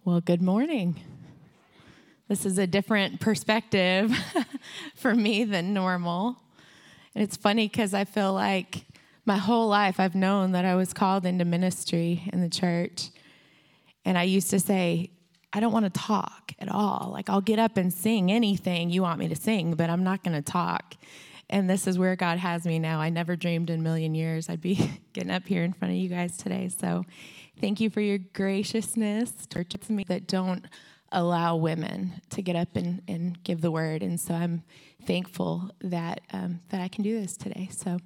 Well, good morning. This is a different perspective for me than normal. And it's funny because I feel like my whole life I've known that I was called into ministry in the church. And I used to say, I don't want to talk at all. Like, I'll get up and sing anything you want me to sing, but I'm not going to talk. And this is where God has me now. I never dreamed in a million years I'd be getting up here in front of you guys today. So thank you for your graciousness towards me that don't allow women to get up and give the word. And so I'm thankful that that I can do this today. So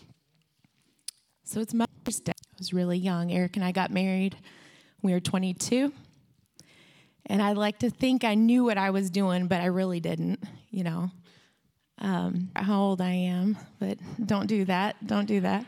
it's Mother's Day. I was really young. Eric and I got married. We were 22. And I like to think I knew what I was doing, but I really didn't, you know. How old I am, but don't do that. Don't do that.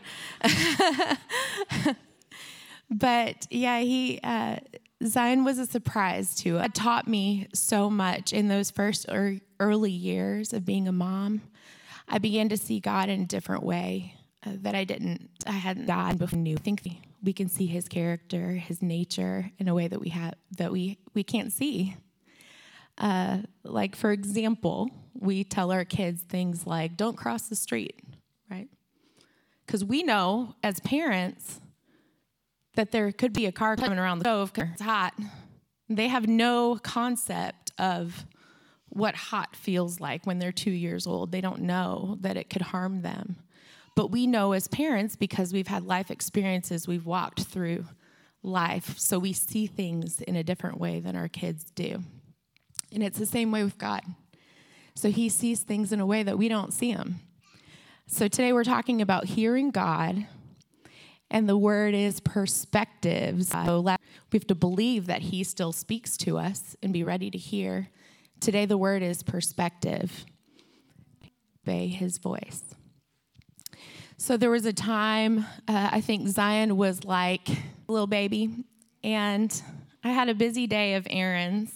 But yeah, Zion was a surprise too. It taught me so much in those first early years of being a mom. I began to see God in a different way that I hadn't God before knew. I think we can see His character, His nature in a way that we can't see. Like, for example, we tell our kids things like, don't cross the street, right? Because we know as parents that there could be a car coming around the stove because it's hot. They have no concept of what hot feels like when they're 2 years old. They don't know that it could harm them. But we know as parents, because we've had life experiences, we've walked through life, so we see things in a different way than our kids do. And it's the same way with God. So He sees things in a way that we don't see them. So today we're talking about hearing God, and the word is perspectives. So we have to believe that He still speaks to us and be ready to hear. Today the word is perspective. Obey His voice. So there was a time, I think Zion was like a little baby, and I had a busy day of errands.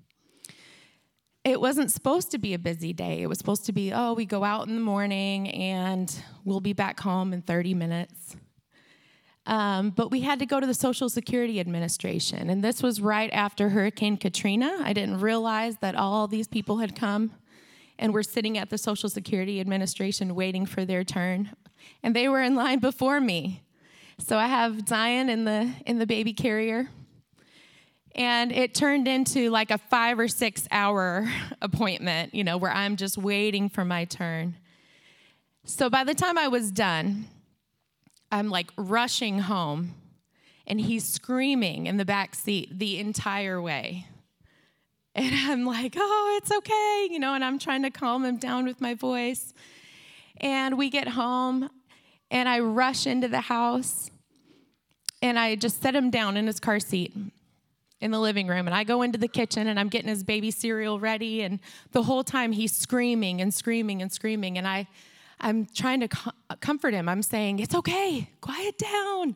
It wasn't supposed to be a busy day. It was supposed to be, we go out in the morning and we'll be back home in 30 minutes. But we had to go to the Social Security Administration, and this was right after Hurricane Katrina. I didn't realize that all these people had come and were sitting at the Social Security Administration waiting for their turn, and they were in line before me. So I have Zion in the baby carrier. And it turned into like a 5 or 6 hour appointment, where I'm just waiting for my turn. So by the time I was done, I'm like rushing home, and he's screaming in the back seat the entire way. And I'm like, it's okay, and I'm trying to calm him down with my voice. And we get home, and I rush into the house, and I just set him down in his car seat in the living room, and I go into the kitchen, and I'm getting his baby cereal ready, and the whole time he's screaming and screaming and screaming, and I'm trying to comfort him. I'm saying, it's okay, quiet down,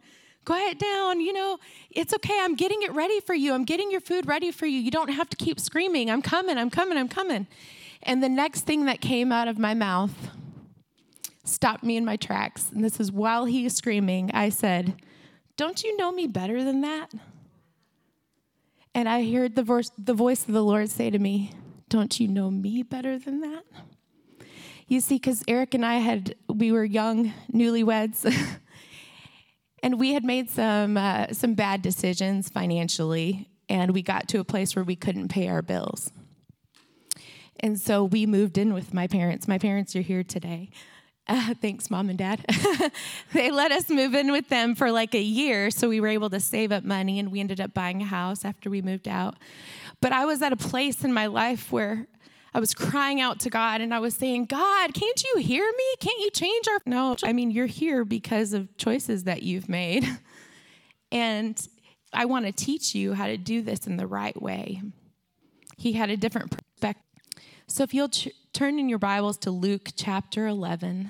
it's okay, I'm getting it ready for you, I'm getting your food ready for you, you don't have to keep screaming, I'm coming. And the next thing that came out of my mouth stopped me in my tracks, and this is while he is screaming. I said, don't you know me better than that? And I heard the voice of the Lord say to me, don't you know me better than that? You see, because Eric and we were young newlyweds, and we had made some bad decisions financially, and we got to a place where we couldn't pay our bills. And so we moved in with my parents. My parents are here today. Thanks, Mom and Dad. They let us move in with them for like a year, so we were able to save up money, and we ended up buying a house after we moved out. But I was at a place in my life where I was crying out to God, and I was saying, God, can't you hear me? Can't you change our... No, you're here because of choices that you've made. And I want to teach you how to do this in the right way. He had a different perspective. So if you'll turn in your Bibles to Luke chapter 11.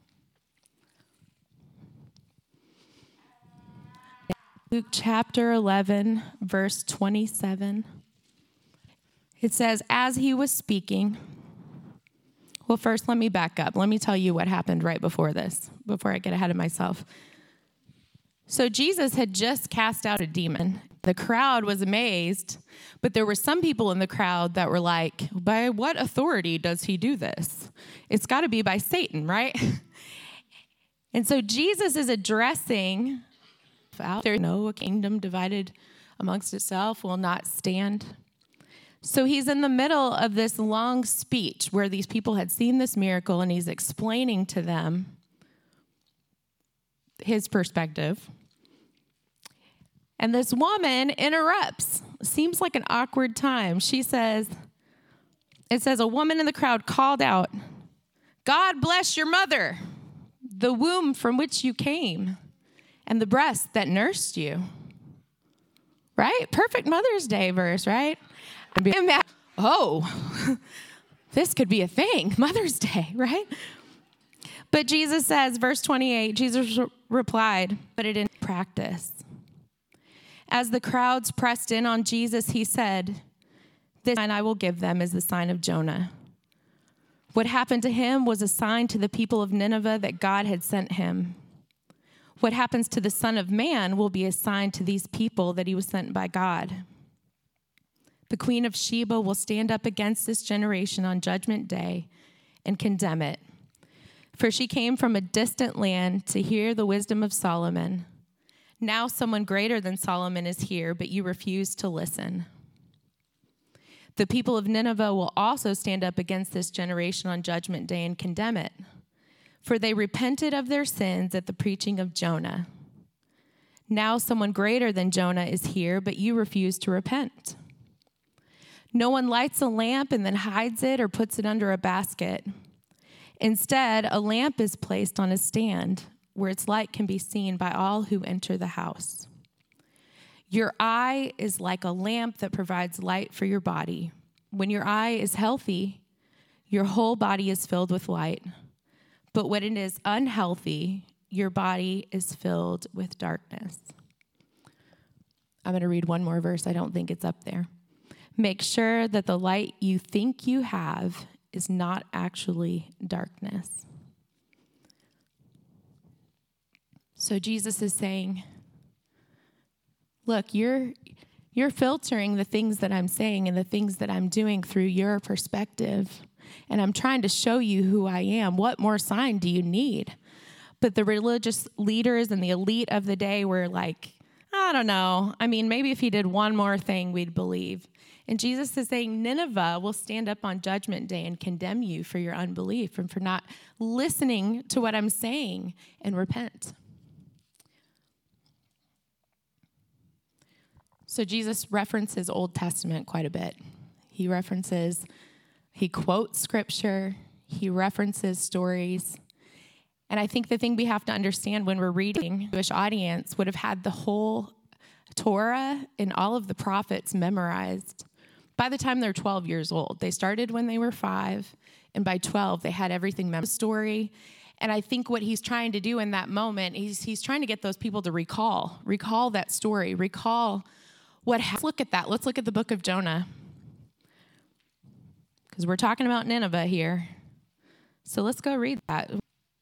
Luke chapter 11, verse 27. It says, as he was speaking... Well, first, let me back up. Let me tell you what happened right before this, before I get ahead of myself. So Jesus had just cast out a demon. The crowd was amazed, but there were some people in the crowd that were like, by what authority does he do this? It's got to be by Satan, right? And so Jesus is addressing, there's no kingdom divided amongst itself will not stand. So he's in the middle of this long speech where these people had seen this miracle, and he's explaining to them his perspective. And this woman interrupts. Seems like an awkward time. It says, a woman in the crowd called out, God bless your mother, the womb from which you came, and the breast that nursed you. Right? Perfect Mother's Day verse, right? Oh, this could be a thing, Mother's Day, right? But Jesus says, verse 28, Jesus replied, put it in practice. As the crowds pressed in on Jesus, he said, this sign I will give them is the sign of Jonah. What happened to him was a sign to the people of Nineveh that God had sent him. What happens to the Son of Man will be a sign to these people that he was sent by God. The Queen of Sheba will stand up against this generation on Judgment Day and condemn it. For she came from a distant land to hear the wisdom of Solomon. Now someone greater than Solomon is here, but you refuse to listen. The people of Nineveh will also stand up against this generation on Judgment Day and condemn it. For they repented of their sins at the preaching of Jonah. Now someone greater than Jonah is here, but you refuse to repent. No one lights a lamp and then hides it or puts it under a basket. Instead, a lamp is placed on a stand where its light can be seen by all who enter the house. Your eye is like a lamp that provides light for your body. When your eye is healthy, your whole body is filled with light. But when it is unhealthy, your body is filled with darkness. I'm going to read one more verse. I don't think it's up there. Make sure that the light you think you have is not actually darkness. So Jesus is saying, look, you're filtering the things that I'm saying and the things that I'm doing through your perspective. And I'm trying to show you who I am. What more sign do you need? But the religious leaders and the elite of the day were like, I don't know. I mean, maybe if he did one more thing, we'd believe. And Jesus is saying Nineveh will stand up on Judgment Day and condemn you for your unbelief and for not listening to what I'm saying and repent. So Jesus references Old Testament quite a bit. He quotes scripture, he references stories. And I think the thing we have to understand when we're reading, the Jewish audience would have had the whole Torah and all of the prophets memorized by the time they're 12 years old. They started when they were 5, and by 12, they had everything memorized. Story. And I think what he's trying to do in that moment, he's trying to get those people to recall that story, recall what happened. Let's look at that. Let's look at the book of Jonah, because we're talking about Nineveh here. So let's go read that.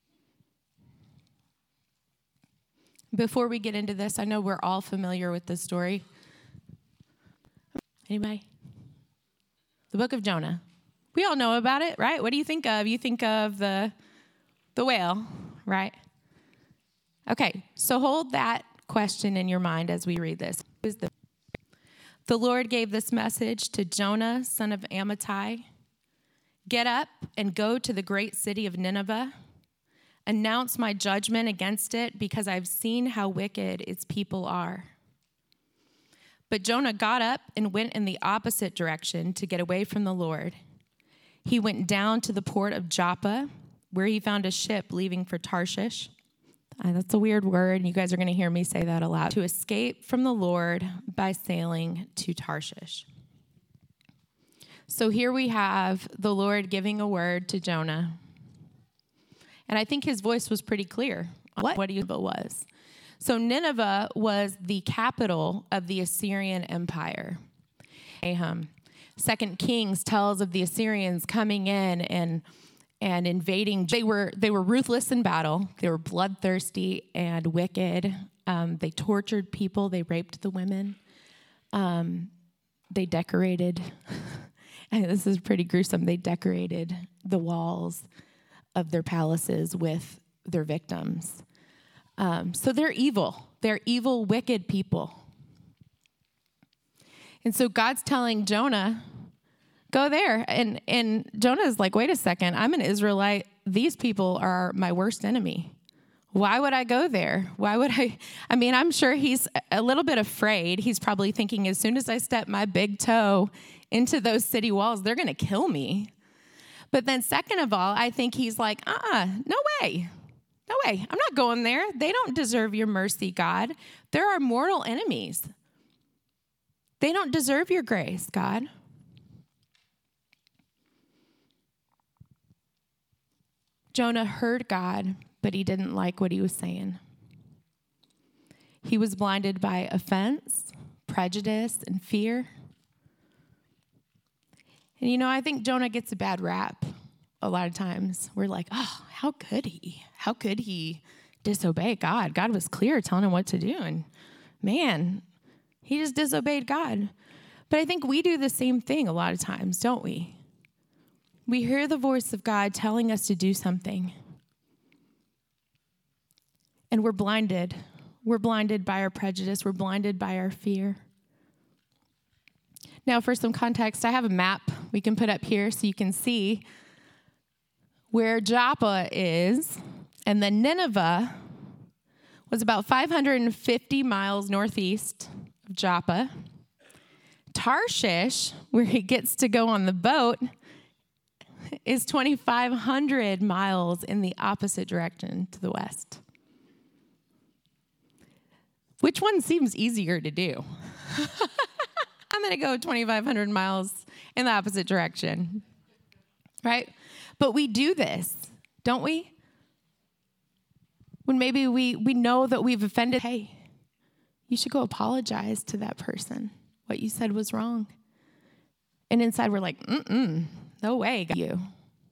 Before we get into this, I know we're all familiar with this story. Anybody? The book of Jonah. We all know about it, right? What do you think of? You think of the whale, right? Okay, so hold that question in your mind as we read this. The Lord gave this message to Jonah, son of Amittai. Get up and go to the great city of Nineveh. Announce my judgment against it, because I've seen how wicked its people are. But Jonah got up and went in the opposite direction to get away from the Lord. He went down to the port of Joppa, where he found a ship leaving for Tarshish. That's a weird word, and you guys are going to hear me say that aloud. To escape from the Lord by sailing to Tarshish. So here we have the Lord giving a word to Jonah. And I think his voice was pretty clear on what Nineveh was. So Nineveh was the capital of the Assyrian Empire. 2 Kings tells of the Assyrians coming in and invading. They were ruthless in battle. They were bloodthirsty and wicked. They tortured people. They raped the women. They decorated, and this is pretty gruesome, they decorated the walls of their palaces with their victims. So they're evil. They're evil, wicked people. And so God's telling Jonah, go there. And Jonah's like, wait a second, I'm an Israelite. These people are my worst enemy. Why would I go there? Why would I mean, I'm sure he's a little bit afraid. He's probably thinking, as soon as I step my big toe into those city walls, they're going to kill me. But then second of all, I think he's like, no way. No way. I'm not going there. They don't deserve your mercy, God. They're our mortal enemies. They don't deserve your grace, God. Jonah heard God, but he didn't like what he was saying. He was blinded by offense, prejudice, and fear. And I think Jonah gets a bad rap a lot of times. We're like, oh, how could he? How could he disobey God? God was clear telling him what to do. And man, he just disobeyed God. But I think we do the same thing a lot of times, don't we? We hear the voice of God telling us to do something. And we're blinded. We're blinded by our prejudice. We're blinded by our fear. Now, for some context, I have a map we can put up here so you can see where Joppa is. And then Nineveh was about 550 miles northeast of Joppa. Tarshish, where he gets to go on the boat, is 2,500 miles in the opposite direction to the west. Which one seems easier to do? I'm going to go 2,500 miles in the opposite direction, right? But we do this, don't we? When maybe we know that we've offended, hey, you should go apologize to that person. What you said was wrong. And inside we're like, no way, you.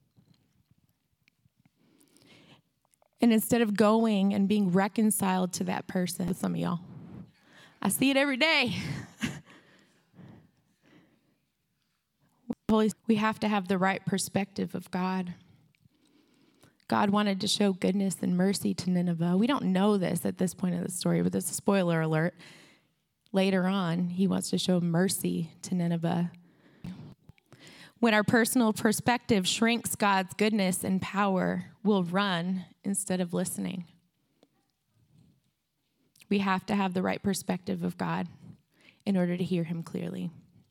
And instead of going and being reconciled to that person, with some of y'all, I see it every day. We have to have the right perspective of God. God wanted to show goodness and mercy to Nineveh. We don't know this at this point of the story, but there's a spoiler alert. Later on, he wants to show mercy to Nineveh. When our personal perspective shrinks God's goodness and power, we'll run instead of listening. We have to have the right perspective of God in order to hear him clearly.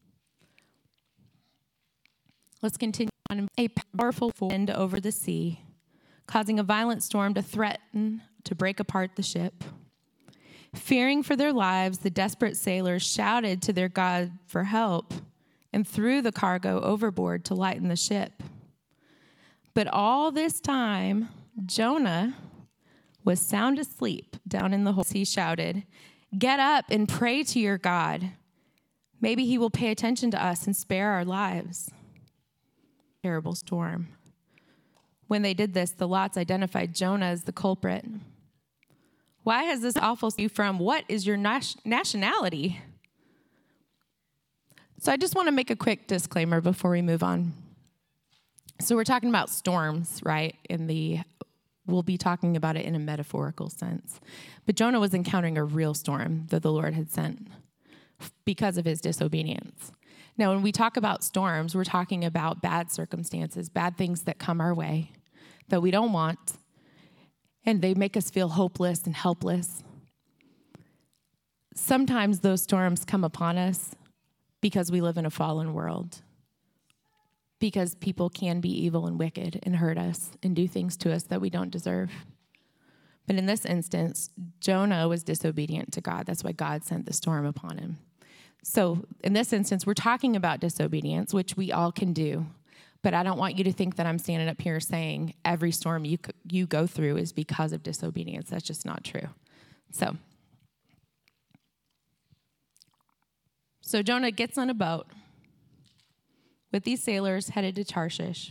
Let's continue on. A powerful wind over the sea, causing a violent storm to threaten to break apart the ship. Fearing for their lives, the desperate sailors shouted to their God for help and threw the cargo overboard to lighten the ship. But all this time, Jonah was sound asleep down in the hold. He shouted, "Get up and pray to your God. Maybe he will pay attention to us and spare our lives." Terrible storm. When they did this, the lots identified Jonah as the culprit. Why has this awful you from? What is your nationality? So I just want to make a quick disclaimer before we move on. So we're talking about storms, right? We'll be talking about it in a metaphorical sense. But Jonah was encountering a real storm that the Lord had sent because of his disobedience. Now, when we talk about storms, we're talking about bad circumstances, bad things that come our way that we don't want, and they make us feel hopeless and helpless. Sometimes those storms come upon us because we live in a fallen world, because people can be evil and wicked and hurt us and do things to us that we don't deserve. But in this instance, Jonah was disobedient to God. That's why God sent the storm upon him. So in this instance, we're talking about disobedience, which we all can do. But I don't want you to think that I'm standing up here saying every storm you go through is because of disobedience. That's just not true. So Jonah gets on a boat with these sailors headed to Tarshish.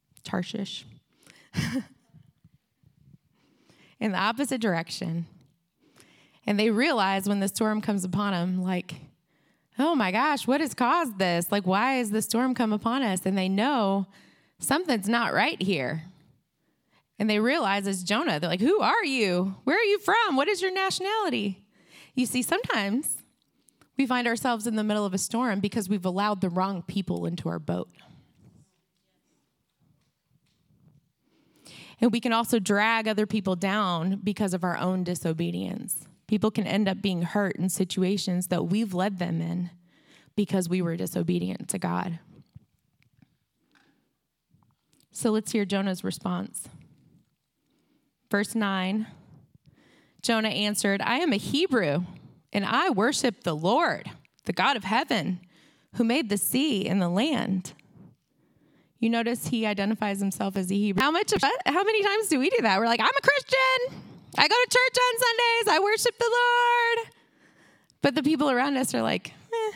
In the opposite direction. And they realize when the storm comes upon them, like, oh my gosh, what has caused this? Like, why has the storm come upon us? And they know something's not right here. And they realize it's Jonah. They're like, who are you? Where are you from? What is your nationality? You see, sometimes we find ourselves in the middle of a storm because we've allowed the wrong people into our boat. And we can also drag other people down because of our own disobedience. People can end up being hurt in situations that we've led them in because we were disobedient to God. So let's hear Jonah's response. Verse 9, Jonah answered, I am a Hebrew, and I worship the Lord, the God of heaven, who made the sea and the land. You notice he identifies himself as a Hebrew. How many times do we do that? We're like, I'm a Christian. I go to church on Sundays. I worship the Lord. But the people around us are like,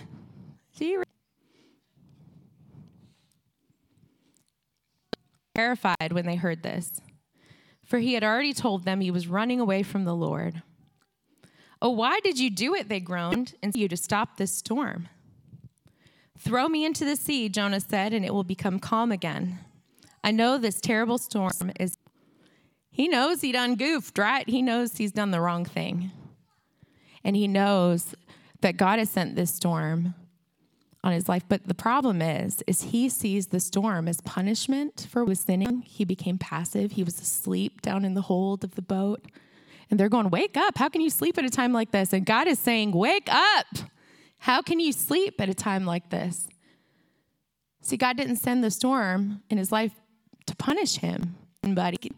terrified when they heard this, for he had already told them he was running away from the Lord. Oh, why did you do it? They groaned, and you to stop this storm. Throw me into the sea, Jonah said, and it will become calm again. I know this terrible storm is. He knows he done goofed, right? He knows he's done the wrong thing. And he knows that God has sent this storm on his life. But the problem is he sees the storm as punishment for his sinning. He became passive. He was asleep down in the hold of the boat. And they're going, wake up. How can you sleep at a time like this? And God is saying, wake up. How can you sleep at a time like this? See, God didn't send the storm in his life to punish him, buddy.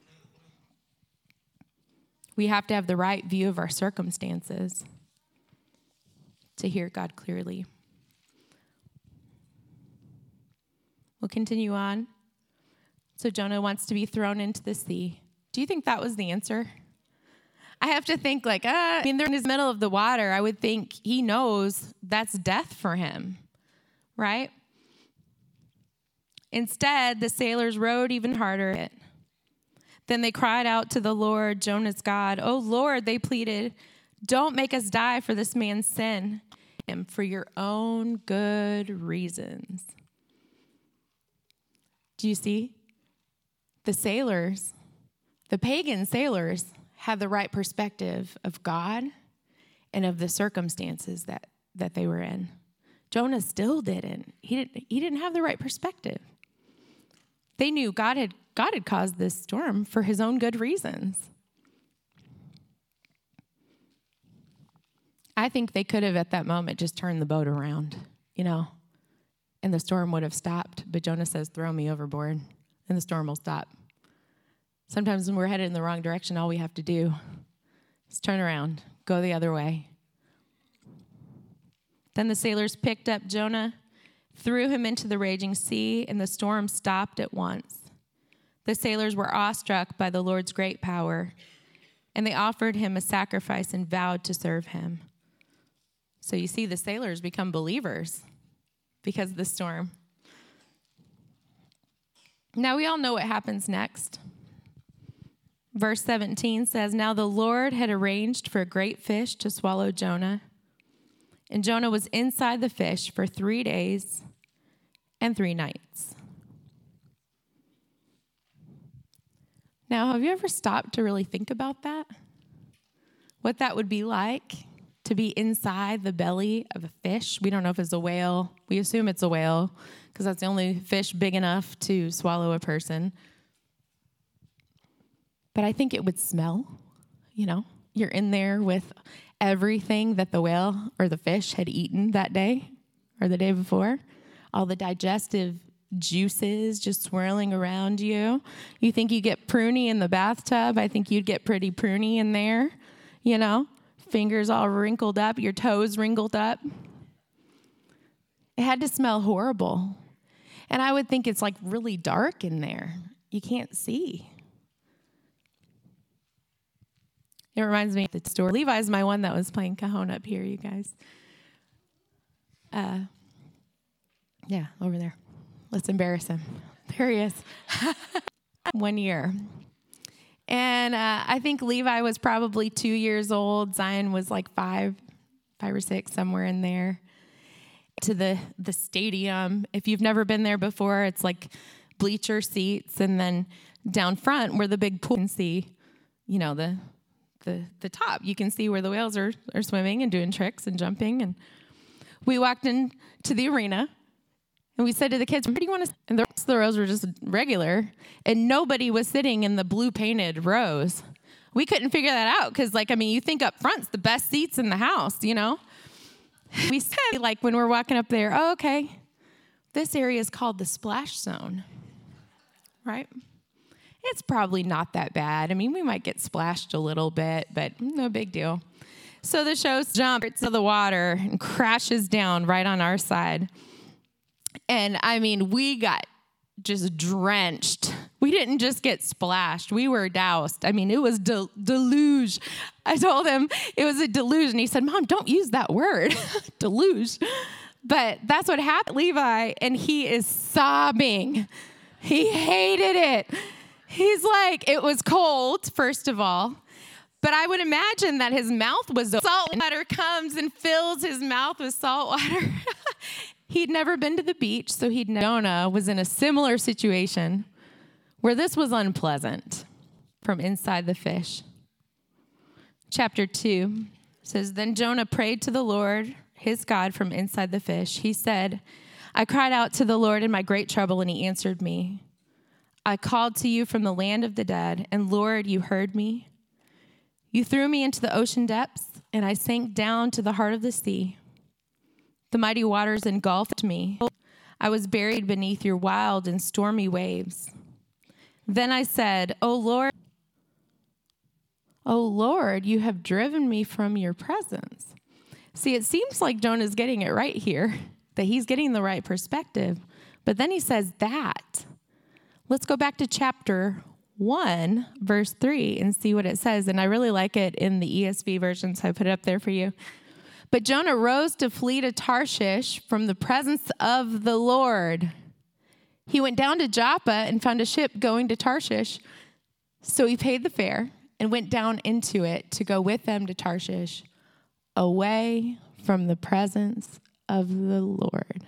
We have to have the right view of our circumstances to hear God clearly. We'll continue on. So Jonah wants to be thrown into the sea. Do you think that was the answer? I have to think they're in the middle of the water. I would think he knows that's death for him, right? Instead, the sailors rowed even harder. Then they cried out to the Lord, Jonah's God. Oh, Lord, they pleaded, don't make us die for this man's sin, and for your own good reasons. Do you see? The sailors, the pagan sailors, had the right perspective of God and of the circumstances that they were in. Jonah still didn't. He didn't have the right perspective. They knew God had caused this storm for his own good reasons. I think they could have at that moment just turned the boat around, and the storm would have stopped. But Jonah says, throw me overboard, and the storm will stop. Sometimes when we're headed in the wrong direction, all we have to do is turn around, go the other way. Then the sailors picked up Jonah, threw him into the raging sea, and the storm stopped at once. The sailors were awestruck by the Lord's great power, and they offered him a sacrifice and vowed to serve him. So you see, the sailors become believers because of the storm. Now we all know what happens next. Verse 17 says, now the Lord had arranged for a great fish to swallow Jonah, and Jonah was inside the fish for 3 days and 3 nights. Now, have you ever stopped to really think about that? What that would be like to be inside the belly of a fish? We don't know if it's a whale. We assume it's a whale because that's the only fish big enough to swallow a person. But I think it would smell, You're in there with everything that the whale or the fish had eaten that day or the day before. All the digestive juices just swirling around you. You think you get pruny in the bathtub? I think you'd get pretty pruny in there, Fingers all wrinkled up, your toes wrinkled up. It had to smell horrible. And I would think it's like really dark in there. You can't see. It reminds me of the story. Levi's my one that was playing cajon up here, you guys. Yeah, over there. Let's embarrass him. There he is. 1 year. And I think Levi was probably 2 years old. Zion was like five or six, somewhere in there. to the stadium. If you've never been there before, it's like bleacher seats, and then down front where the big pool, you can see, the top. You can see where the whales are swimming and doing tricks and jumping. And we walked into the arena, and we said to the kids, "Where do you want to?" And the rest of the rows were just regular, and nobody was sitting in the blue painted rows. We couldn't figure that out because, you think up front's the best seats in the house, We said, when we're walking up there, "Oh, okay, this area is called the splash zone," right? It's probably not that bad. We might get splashed a little bit, but no big deal. So the show jumps into the water and crashes down right on our side. And we got just drenched. We didn't just get splashed. We were doused. It was deluge. I told him it was a deluge. And he said, "Mom, don't use that word, deluge." But that's what happened, Levi. And he is sobbing. He hated it. He's like, it was cold, first of all. But I would imagine that his mouth was salt water comes and fills his mouth with salt water. He'd never been to the beach, so Jonah was in a similar situation where this was unpleasant from inside the fish. Chapter 2 says, "Then Jonah prayed to the Lord, his God, from inside the fish. He said, 'I cried out to the Lord in my great trouble, and he answered me. I called to you from the land of the dead, and Lord, you heard me. You threw me into the ocean depths, and I sank down to the heart of the sea. The mighty waters engulfed me. I was buried beneath your wild and stormy waves. Then I said, O Lord, you have driven me from your presence.'" See, it seems like Jonah's getting it right here, that he's getting the right perspective. But then he says that. Let's go back to chapter 1, verse 3, and see what it says. And I really like it in the ESV version, so I put it up there for you. "But Jonah rose to flee to Tarshish from the presence of the Lord. He went down to Joppa and found a ship going to Tarshish. So he paid the fare and went down into it to go with them to Tarshish, away from the presence of the Lord.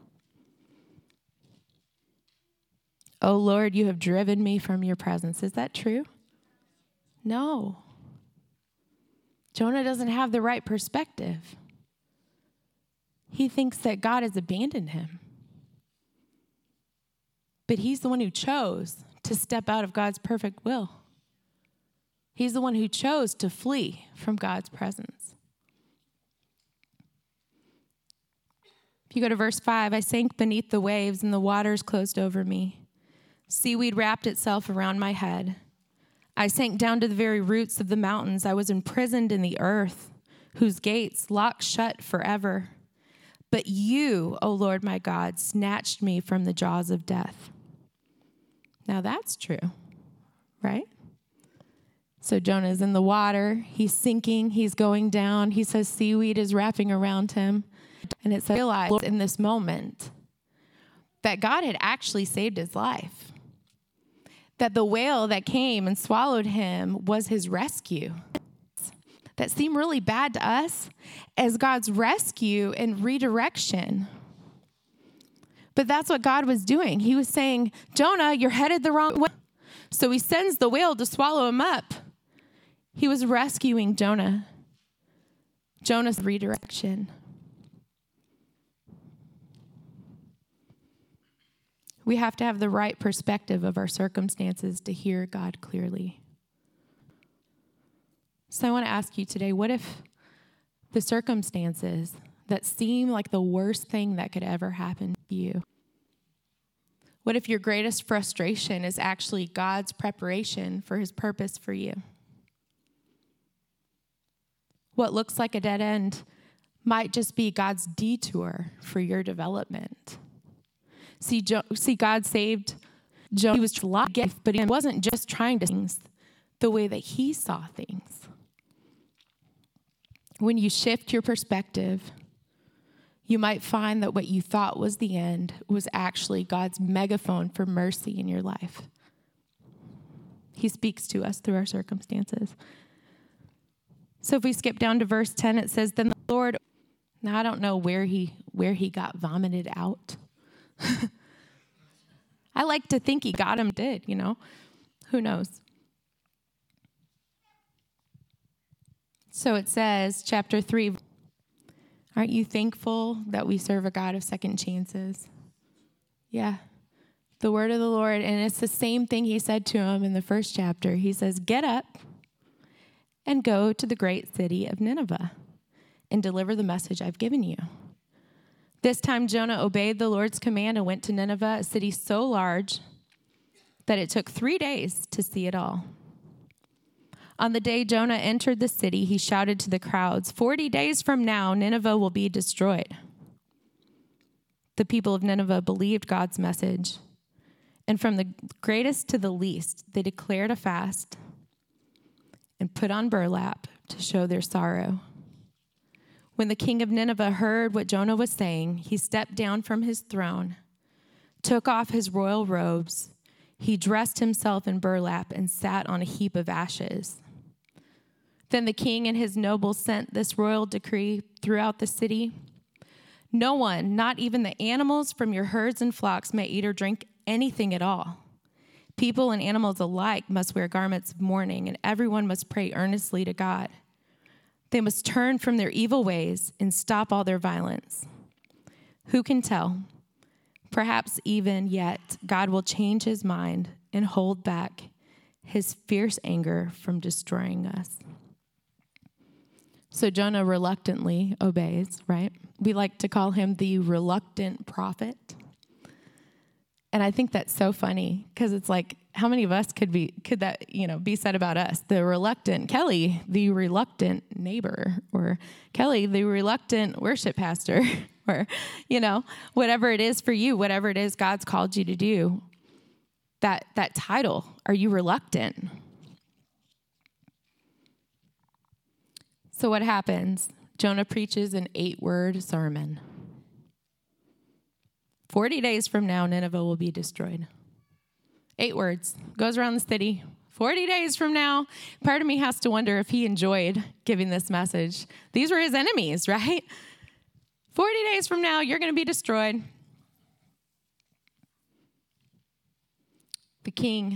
O Lord, you have driven me from your presence." Is that true? No. Jonah doesn't have the right perspective. He thinks that God has abandoned him. But he's the one who chose to step out of God's perfect will. He's the one who chose to flee from God's presence. If you go to verse 5, "I sank beneath the waves and the waters closed over me. Seaweed wrapped itself around my head. I sank down to the very roots of the mountains. I was imprisoned in the earth, whose gates locked shut forever. But you, O Lord my God, snatched me from the jaws of death." Now that's true, right? So Jonah's in the water. He's sinking. He's going down. He says seaweed is wrapping around him. And it's realized in this moment that God had actually saved his life. That the whale that came and swallowed him was his rescue. That seemed really bad to us as God's rescue and redirection. But that's what God was doing. He was saying, "Jonah, you're headed the wrong way." So he sends the whale to swallow him up. He was rescuing Jonah. Jonah's redirection. We have to have the right perspective of our circumstances to hear God clearly. So I want to ask you today, what if the circumstances that seem like the worst thing that could ever happen to you? What if your greatest frustration is actually God's preparation for his purpose for you? What looks like a dead end might just be God's detour for your development. See, God saved Jonah. He was trying to get, but he wasn't just trying to things the way that he saw things. When you shift your perspective, you might find that what you thought was the end was actually God's megaphone for mercy in your life. He speaks to us through our circumstances. So if we skip down to verse 10, it says, "Then the Lord," Now, I don't know where he got vomited out. I like to think he got him did, Who knows? So it says, chapter 3, aren't you thankful that we serve a God of second chances? Yeah. The word of the Lord, and it's the same thing he said to him in the first chapter. He says, get up and go to the great city of Nineveh and deliver the message I've given you. This time Jonah obeyed the Lord's command and went to Nineveh, a city so large that it took 3 days to see it all. On the day Jonah entered the city, he shouted to the crowds, 40 days from now, Nineveh will be destroyed. The people of Nineveh believed God's message, and from the greatest to the least, they declared a fast and put on burlap to show their sorrow. When the king of Nineveh heard what Jonah was saying, he stepped down from his throne, took off his royal robes, he dressed himself in burlap and sat on a heap of ashes. Then the king and his nobles sent this royal decree throughout the city. No one, not even the animals from your herds and flocks, may eat or drink anything at all. People and animals alike must wear garments of mourning, and everyone must pray earnestly to God. They must turn from their evil ways and stop all their violence. Who can tell? Perhaps even yet, God will change his mind and hold back his fierce anger from destroying us. So Jonah reluctantly obeys, right? We like to call him the reluctant prophet. And I think that's so funny because it's like, how many of us could that be said about us? The reluctant Kelly, the reluctant neighbor, or Kelly, the reluctant worship pastor, or, whatever it is for you, whatever it is God's called you to do, that title, are you reluctant? So what happens? Jonah preaches an 8-word sermon. 40 days from now, Nineveh will be destroyed. 8 words. Goes around the city. 40 days from now. Part of me has to wonder if he enjoyed giving this message. These were his enemies, right? 40 days from now, you're going to be destroyed. The king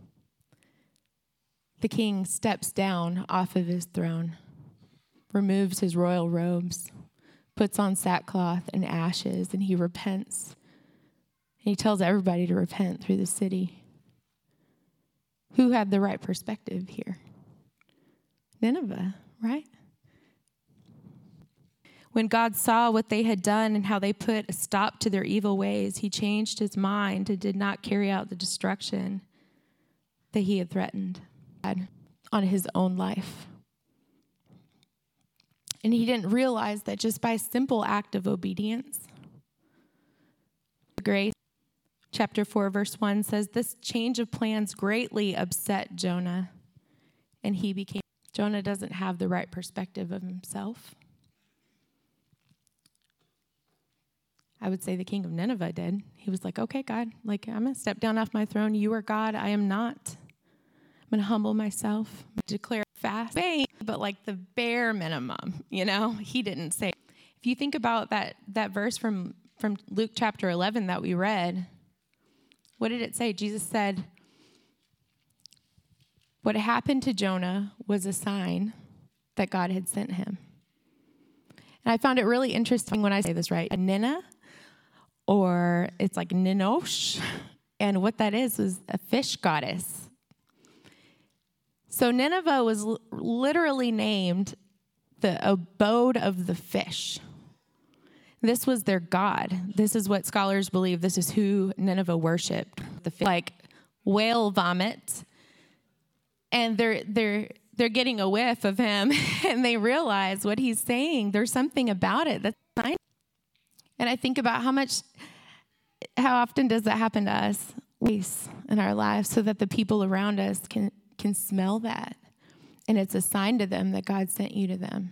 steps down off of his throne, removes his royal robes, puts on sackcloth and ashes, and he repents. And he tells everybody to repent through the city. Who had the right perspective here? Nineveh, right? When God saw what they had done and how they put a stop to their evil ways, he changed his mind and did not carry out the destruction that he had threatened on his own life. And he didn't realize that just by a simple act of obedience, grace, chapter 4, verse 1 says, this change of plans greatly upset Jonah, and Jonah doesn't have the right perspective of himself. I would say the king of Nineveh did. He was like, okay, God, I'm going to step down off my throne. You are God. I am not. I'm going to humble myself, declare fast, but the bare minimum, he didn't say. If you think about that verse from Luke chapter 11 that we read, what did it say? Jesus said, what happened to Jonah was a sign that God had sent him. And I found it really interesting when I say this right. Ninna, or it's like Ninosh, and what that is a fish goddess. So Nineveh was literally named the abode of the fish. This was their god. This is what scholars believe. This is who Nineveh worshipped. The fish, like whale vomit, and they're getting a whiff of him, and they realize what he's saying. There's something about it that's fine. And I think about how often does that happen to us in our lives, so that the people around us can smell that, and it's a sign to them that God sent you to them.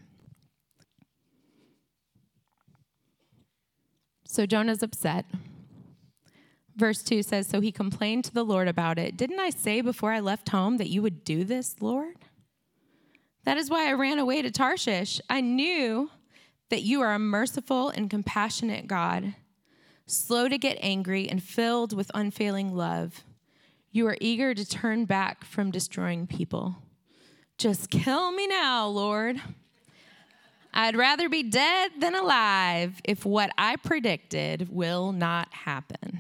So Jonah's upset. Verse 2 says, so he complained to the Lord about it. Didn't I say before I left home that you would do this, Lord? That is why I ran away to Tarshish. I knew that you are a merciful and compassionate God, slow to get angry and filled with unfailing love. You are eager to turn back from destroying people. Just kill me now, Lord. I'd rather be dead than alive if what I predicted will not happen.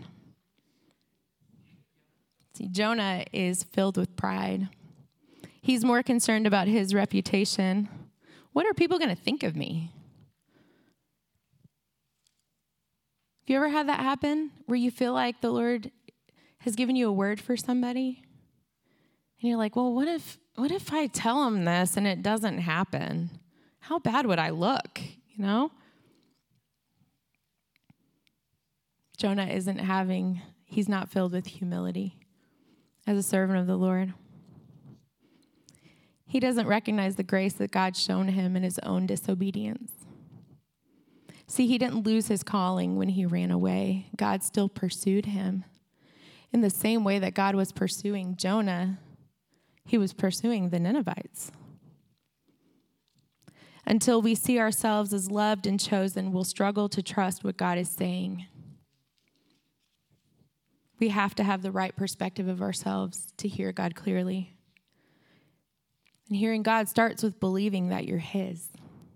See, Jonah is filled with pride. He's more concerned about his reputation. What are people going to think of me? Have you ever had that happen where you feel like the Lord has given you a word for somebody? And you're like, well, what if I tell them this and it doesn't happen? How bad would I look, you know? Jonah he's not filled with humility as a servant of the Lord. He doesn't recognize the grace that God's shown him in his own disobedience. See, he didn't lose his calling when he ran away. God still pursued him. In the same way that God was pursuing Jonah, he was pursuing the Ninevites. Until we see ourselves as loved and chosen, we'll struggle to trust what God is saying. We have to have the right perspective of ourselves to hear God clearly. And hearing God starts with believing that you're his.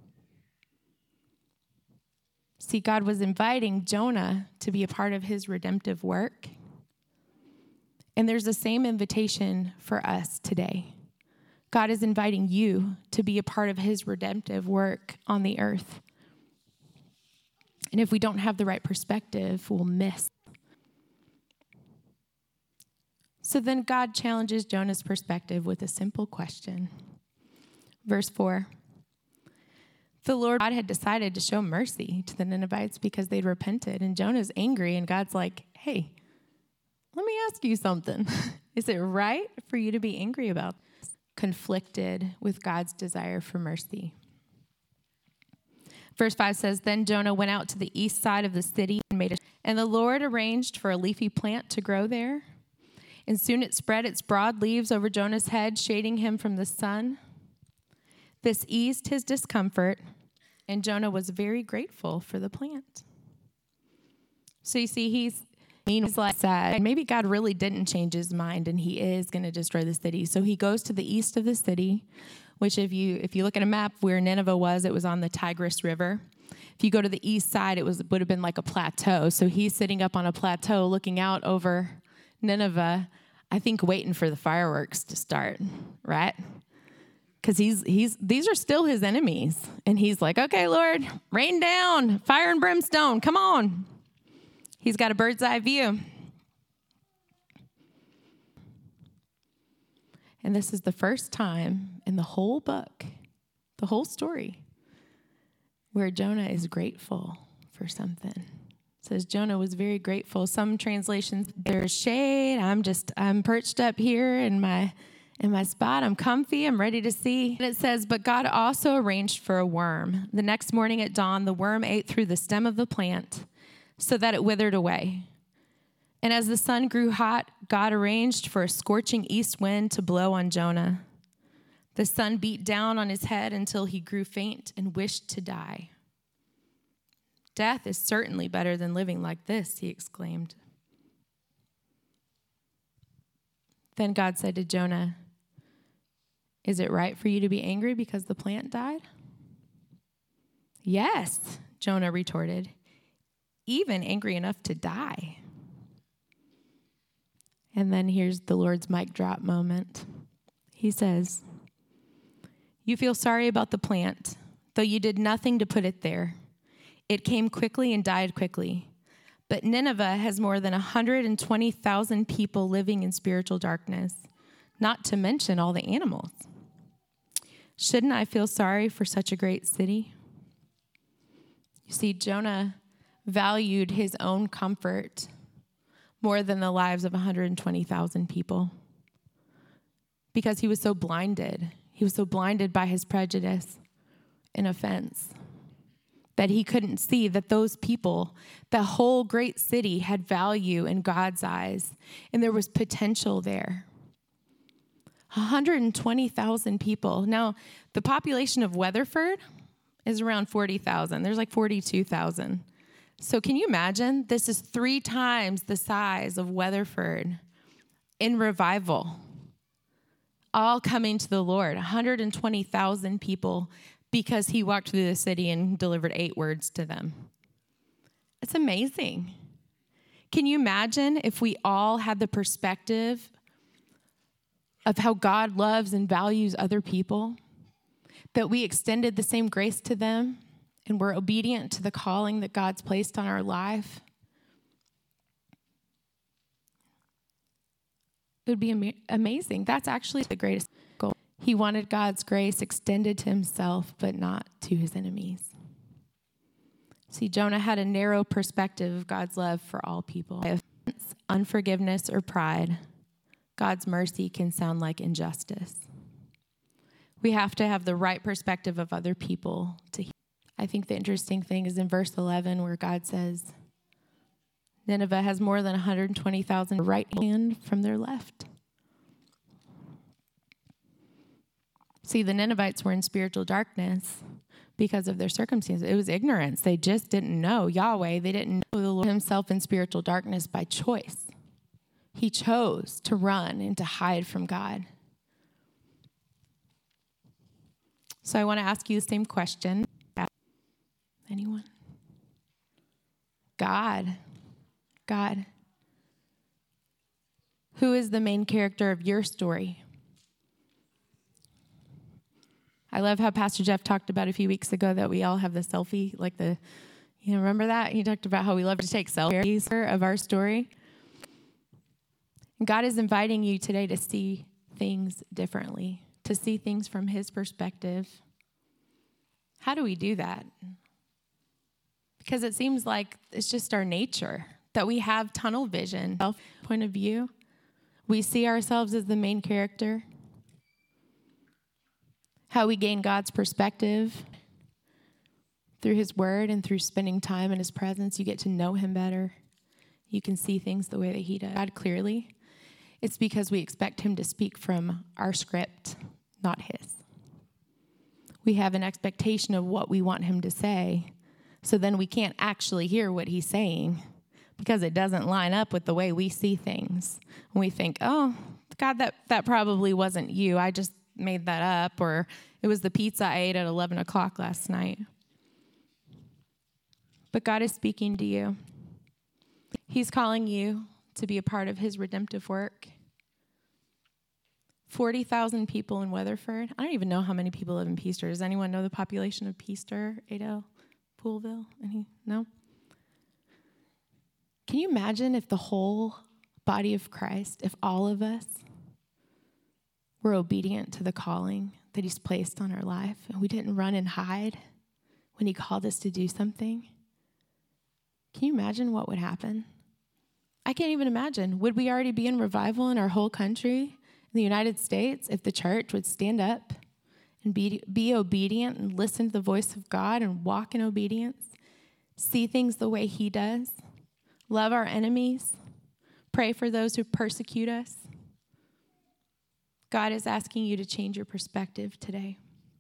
See, God was inviting Jonah to be a part of his redemptive work. And there's the same invitation for us today. God is inviting you to be a part of his redemptive work on the earth. And if we don't have the right perspective, we'll miss. So then God challenges Jonah's perspective with a simple question. Verse 4. The Lord God had decided to show mercy to the Ninevites because they'd repented. And Jonah's angry, and God's like, hey, let me ask you something. Is it right for you to be angry about this? Conflicted with God's desire for mercy. Verse 5 says, then Jonah went out to the east side of the city and the Lord arranged for a leafy plant to grow there. And soon it spread its broad leaves over Jonah's head, shading him from the sun. This eased his discomfort, and Jonah was very grateful for the plant. So you see, he's like sad. Maybe God really didn't change his mind, and he is going to destroy the city. So he goes to the east of the city, which if you look at a map where Nineveh was, it was on the Tigris River. If you go to the east side, would have been like a plateau. So he's sitting up on a plateau looking out over Nineveh, I think waiting for the fireworks to start, right? Because these are still his enemies. And he's like, okay, Lord, rain down, fire and brimstone, come on. He's got a bird's eye view. And this is the first time in the whole book, the whole story, where Jonah is grateful for something. It says Jonah was very grateful. Some translations, there's shade. I'm perched up here in my spot. I'm comfy. I'm ready to see. And it says, but God also arranged for a worm. The next morning at dawn, the worm ate through the stem of the plant so that it withered away. And as the sun grew hot, God arranged for a scorching east wind to blow on Jonah. The sun beat down on his head until he grew faint and wished to die. Death is certainly better than living like this, he exclaimed. Then God said to Jonah, is it right for you to be angry because the plant died? Yes, Jonah retorted, even angry enough to die. And then here's the Lord's mic drop moment. He says, you feel sorry about the plant, though you did nothing to put it there. It came quickly and died quickly. But Nineveh has more than 120,000 people living in spiritual darkness, not to mention all the animals. Shouldn't I feel sorry for such a great city? You see, Jonah valued his own comfort more than the lives of 120,000 people because he was so blinded. He was so blinded by his prejudice and offense that he couldn't see that those people, the whole great city, had value in God's eyes, and there was potential there. 120,000 people. Now, the population of Weatherford is around 40,000. There's like 42,000. So can you imagine? This is 3 times the size of Weatherford in revival, all coming to the Lord. 120,000 people because he walked through the city and delivered 8 words to them. It's amazing. Can you imagine if we all had the perspective of how God loves and values other people, that we extended the same grace to them and we're obedient to the calling that God's placed on our life? It would be amazing. That's actually the greatest goal. He wanted God's grace extended to himself, but not to his enemies. See, Jonah had a narrow perspective of God's love for all people. Unforgiveness or pride, God's mercy can sound like injustice. We have to have the right perspective of other people to hear. I think the interesting thing is in verse 11 where God says, Nineveh has more than 120,000 right hand from their left. See, the Ninevites were in spiritual darkness because of their circumstances. It was ignorance. They just didn't know Yahweh. They didn't know the Lord himself in spiritual darkness by choice. He chose to run and to hide from God. So I want to ask you the same question. Anyone? God. Who is the main character of your story? I love how Pastor Jeff talked about a few weeks ago that we all have the selfie, remember that? He talked about how we love to take selfies of our story. And God is inviting you today to see things differently, to see things from his perspective. How do we do that? Because it seems like it's just our nature that we have tunnel vision, point of view. We see ourselves as the main character. How we gain God's perspective through his word and through spending time in his presence. You get to know him better. You can see things the way that he does. God clearly. It's because we expect him to speak from our script, not his. We have an expectation of what we want him to say, so then we can't actually hear what he's saying because it doesn't line up with the way we see things. And we think, oh, God, that probably wasn't you. I just made that up, or it was the pizza I ate at 11 o'clock last night. But God is speaking to you. He's calling you to be a part of his redemptive work. 40,000 people in Weatherford. I don't even know how many people live in Peaster. Does anyone know the population of Peaster, Adel, Poolville? No? Can you imagine if the whole body of Christ, if all of us were obedient to the calling that he's placed on our life, and we didn't run and hide when he called us to do something? Can you imagine what would happen? I can't even imagine. Would we already be in revival in our whole country, in the United States, if the church would stand up and be obedient and listen to the voice of God and walk in obedience, see things the way he does, love our enemies, pray for those who persecute us? God is asking you to change your perspective today.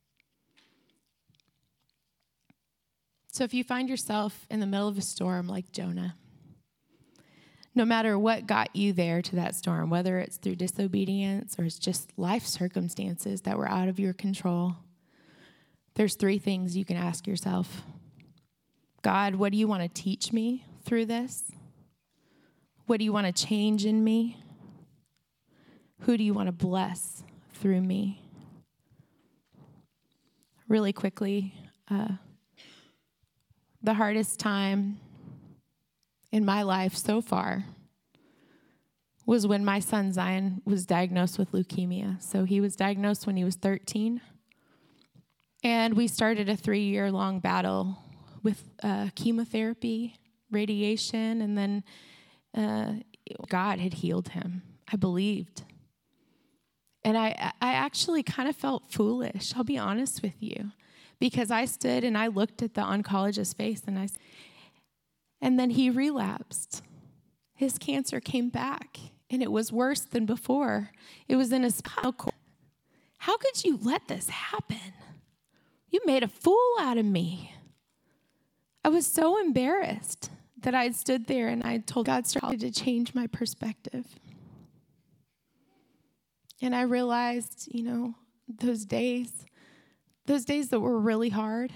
So if you find yourself in the middle of a storm like Jonah, no matter what got you there to that storm, whether it's through disobedience or it's just life circumstances that were out of your control, there's 3 things you can ask yourself. God, what do you want to teach me through this? What do you want to change in me? Who do you want to bless through me? Really quickly, the hardest time in my life so far was when my son Zion was diagnosed with leukemia. So he was diagnosed when he was 13. And we started a 3-year-long battle with chemotherapy, radiation, and then God had healed him. I believed. And I actually kind of felt foolish, I'll be honest with you, because I stood and I looked at the oncologist's face and then he relapsed. His cancer came back and it was worse than before. It was in his spinal cord. How could you let this happen? You made a fool out of me. I was so embarrassed that I stood there and I told God to change my perspective. And I realized, those days that were really hard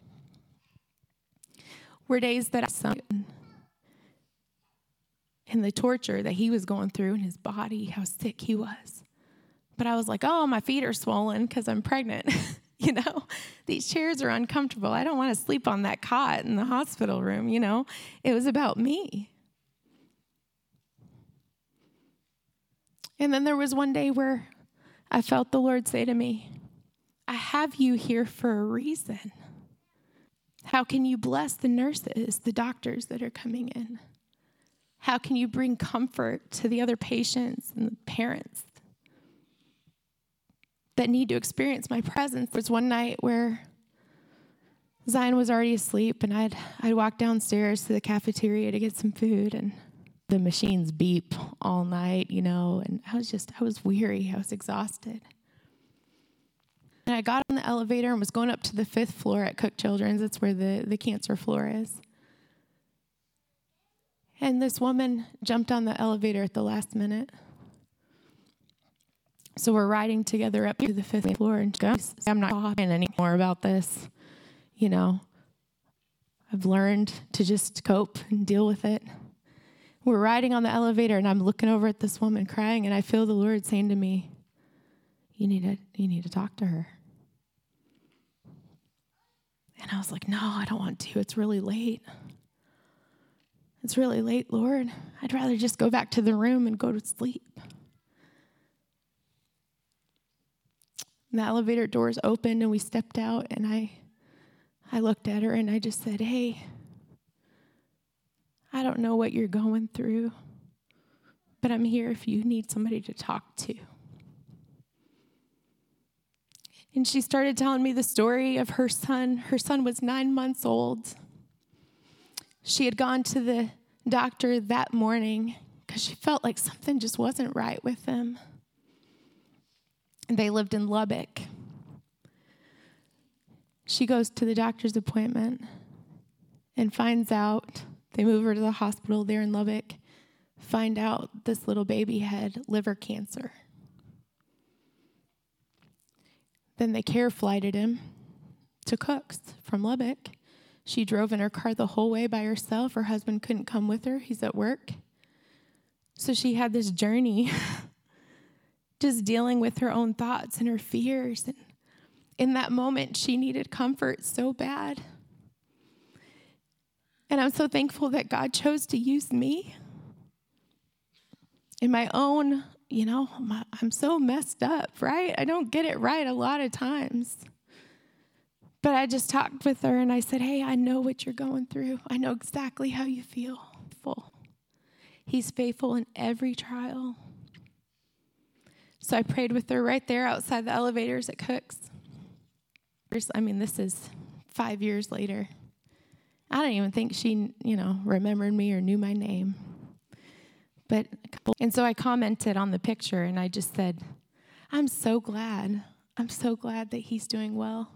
were days that I saw in the torture that he was going through in his body, how sick he was. But I was like, oh, my feet are swollen because I'm pregnant. These chairs are uncomfortable. I don't want to sleep on that cot in the hospital room, It was about me. And then there was one day where I felt the Lord say to me, I have you here for a reason. How can you bless the nurses, the doctors that are coming in? How can you bring comfort to the other patients and the parents that need to experience my presence? There was one night where Zion was already asleep, and I'd walked downstairs to the cafeteria to get some food, and the machines beep all night, and I was weary. I was exhausted. And I got on the elevator and was going up to the 5th floor at Cook Children's. That's where the cancer floor is. And this woman jumped on the elevator at the last minute. So we're riding together up to the 5th floor, and she goes, I'm not talking anymore about this. I've learned to just cope and deal with it. We're riding on the elevator, and I'm looking over at this woman crying, and I feel the Lord saying to me, you need to talk to her. And I was like, no, I don't want to. It's really late. It's really late, Lord. I'd rather just go back to the room and go to sleep. And the elevator doors opened, and we stepped out, and I looked at her, and I just said, hey, I don't know what you're going through, but I'm here if you need somebody to talk to. And she started telling me the story of her son. Her son was 9 months old. She had gone to the doctor that morning because she felt like something just wasn't right with him. And they lived in Lubbock. She goes to the doctor's appointment and finds out, they move her to the hospital there in Lubbock, find out this little baby had liver cancer. Then they care flighted him to Cooks from Lubbock. She drove in her car the whole way by herself. Her husband couldn't come with her. He's at work. So she had this journey just dealing with her own thoughts and her fears. And in that moment, she needed comfort so bad. And I'm so thankful that God chose to use me in my own, I'm so messed up, right? I don't get it right a lot of times. But I just talked with her and I said, hey, I know what you're going through. I know exactly how you feel. He's faithful in every trial. So I prayed with her right there outside the elevators at Cooks. This is 5 years later. I don't even think she, remembered me or knew my name. And so I commented on the picture and I just said, I'm so glad that he's doing well.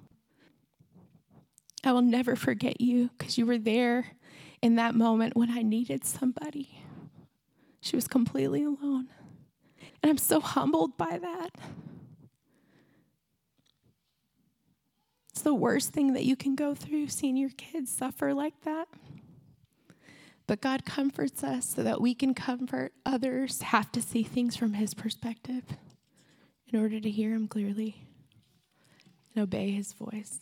I will never forget you because you were there in that moment when I needed somebody. She was completely alone. And I'm so humbled by that. It's the worst thing that you can go through, seeing your kids suffer like that. But God comforts us so that we can comfort others, have to see things from his perspective in order to hear him clearly and obey his voice.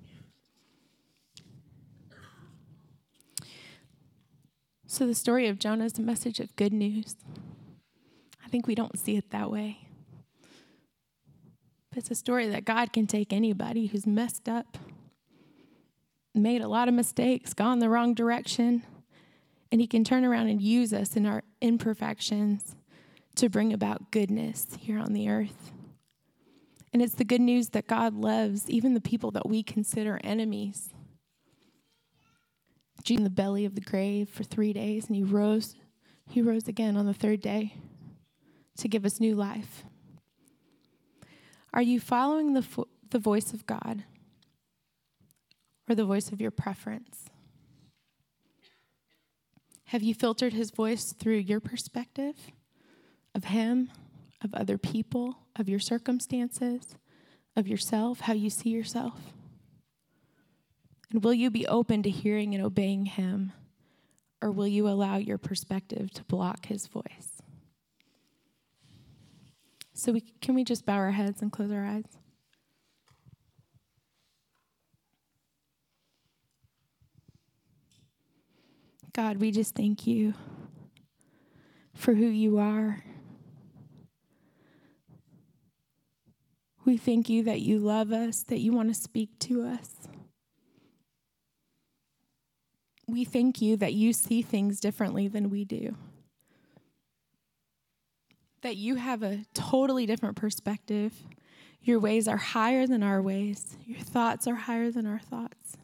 So the story of Jonah is a message of good news. I think we don't see it that way. But it's a story that God can take anybody who's messed up, made a lot of mistakes, gone the wrong direction, and he can turn around and use us in our imperfections to bring about goodness here on the earth. And it's the good news that God loves even the people that we consider enemies. Jesus in the belly of the grave for 3 days, and he rose again on the third day to give us new life. Are you following the voice of God? or the voice of your preference? Have you filtered his voice through your perspective of him, of other people, of your circumstances, of yourself, how you see yourself? And will you be open to hearing and obeying him, or will you allow your perspective to block his voice? So can we just bow our heads and close our eyes? God, we just thank you for who you are. We thank you that you love us, that you want to speak to us. We thank you that you see things differently than we do. That you have a totally different perspective. Your ways are higher than our ways. Your thoughts are higher than our thoughts.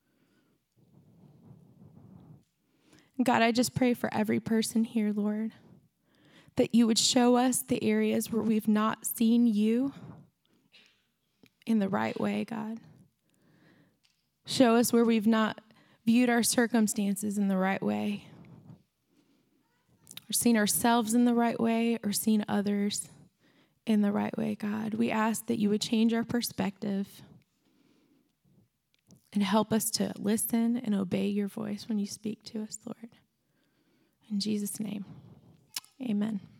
God, I just pray for every person here, Lord, that you would show us the areas where we've not seen you in the right way, God. Show us where we've not viewed our circumstances in the right way, or seen ourselves in the right way, or seen others in the right way, God. We ask that you would change our perspective and help us to listen and obey your voice when you speak to us, Lord. In Jesus' name, amen.